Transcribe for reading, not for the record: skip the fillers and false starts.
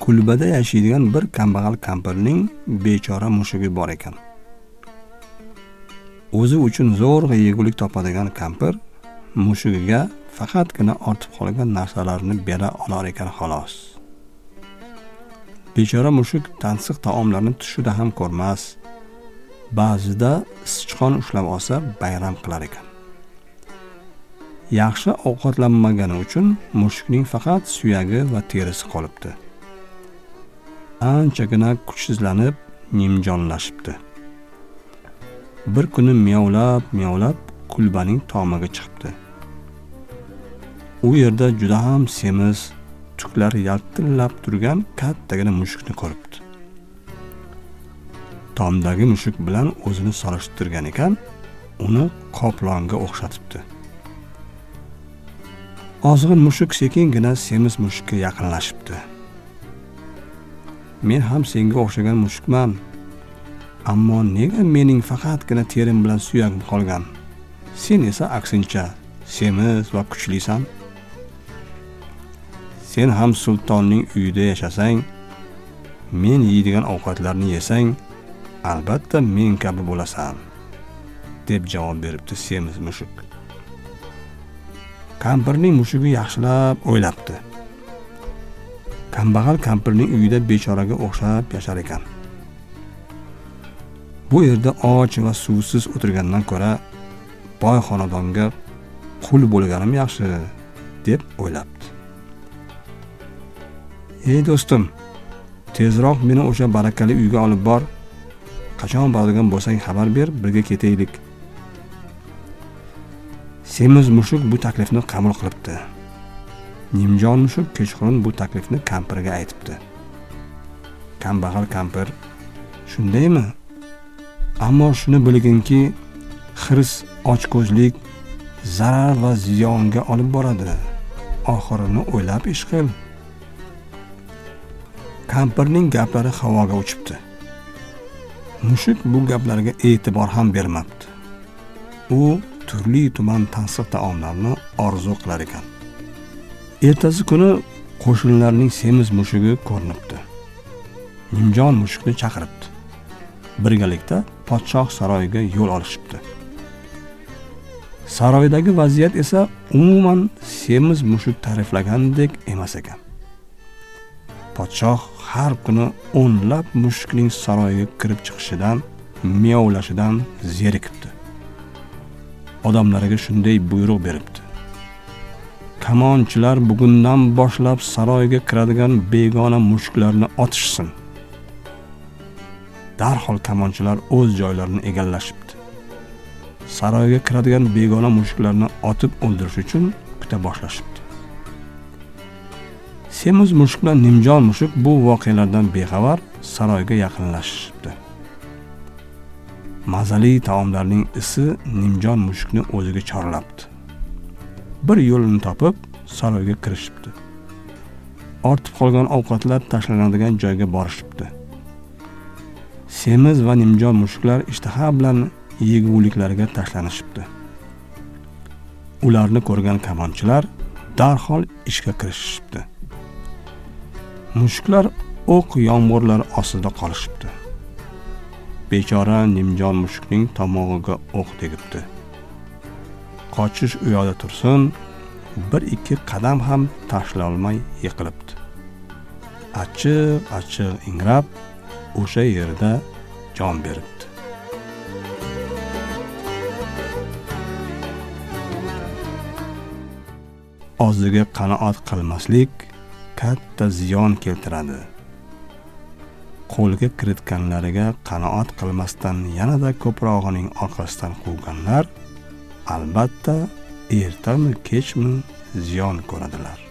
Kulbada yashaydigan bir kambag'al kampirning bechora mushugi bor ekan. O'zi uchun zo'rg'a yegulik topadigan kampir mushugiga faqatgina ortib qolgan narsalarni bera olar ekan xolos. Bechora mushuk tansiq taomlarni tushida ham ko'rmas. Ba'zida sichqon ushlab olsa bayram qilar ekan. Yaxshi ovqatlanmagani uchun mushukning faqat suyagi va terisi qolibdi. Anchagina kuchsizlanib, nimjonlashibdi. Bir kuni miyovlab kulbaning tomiga chiqibdi. U yerda juda ham semiz, tuklar yaltillab turgan kattagina mushukni ko'ribdi. Tomdagi mushuk bilan o'zini solishtirgan ekan, uni qoplonga o'xshatibdi. Ozg'in mushuk sekingina semiz mushukka yaqinlashibdi. Men ham senga o'xshagan mushukman. Ammo nega mening faqatgina terim bilan suyagim qolgan? Sen esa aksincha semiz va kuchlisan. Sen ham sultonning uyida yashasang, men yeydigan ovqatlarni yesang, albatta men kabi bo'lasan, deb javob beribdi semiz mushuk. Kampirning mushugi yaxshilab o'ylabdi. Kambag'al kampirning uyida bechoraga o'xshab yashar ekan. Bu yerda och va suvsiz o'tirgandan ko'ra boy xonadonga qul bo'lganim yaxshi, deb o'ylabdi. Ey do'stim, tezroq meni o'sha barakali uyga olib bor. Qachon boradigan bo'lsang xabar ber, birga ketaylik. Semiz mushuk bu taklifni qabul qilibdi. Nimjon mushuk kechqurun bu taklifni kampirga aytibdi. Kambag'al kampir, shundaymi? Ammo shuni bilginki, hirs, ochko'zlik zarar va ziyonga olib boradi. Oxirini o'ylab ish qil. Kampirning gaplari havoga uchibdi. Mushuk bu gaplarga e'tibor ham bermabdi. U turli tuman tansiq taomlarni orzu qilar ekan. Ertasi kuni qo'shinlarning semiz mushugi ko'rinibdi. Nimjon mushukni chaqiribdi. Birgalikda podshoh saroyiga yo'l olishibdi. Saroydagi vaziyat esa umuman semiz mushuk ta'riflagandek emas ekan. Podshoh har kuni o'nlab mushukning saroyiga kirib chiqishidan, miyovlashidan zerikibdi. Odamlariga shunday buyruq beribdi. Kamonchilar bugundan boshlab saroyga kiradigan begona mushuklarni otishsin. Darhol kamonchilar o'z joylarini egallashibdi. Saroyga kiradigan begona mushuklarni otib o'ldirish uchun kuta boshlashibdi. Semiz mushuk bilan Nimjon mushuk bu voqealardan bexabar saroyga yaqinlashibdi. Mazali taomlarning isi Nimjon mushukni o'ziga chorlabdi. Bir yo'lini topib saroyga kirishibdi. Ortib qolgan ovqatlar tashlanadigan joyga borishibdi. Semiz va Nimjon mushuklar ishtaha bilan yeguliklariga tashlanishibdi. Ularni ko'rgan kamonchilar darhol ishga kirishibdi. Mushuklar o'q yomg'irlar ostida qolishibdi. Bechora Nimjon mushukning tomog'iga o'q tegibdi. Qochish u yoqda tursin, bir ikki qadam ham tashlay olmay yiqilibdi. Achchiq ingrab o'sha yerda jon beribdi. Oziga qanoat qilmaslik katta ziyon keltiradi. Qo'lga kiritganlariga qanoat qilmasdan yanada ko'prog'ining orqasidan quvganlar albatta ertami kechmi ziyon ko'radilar.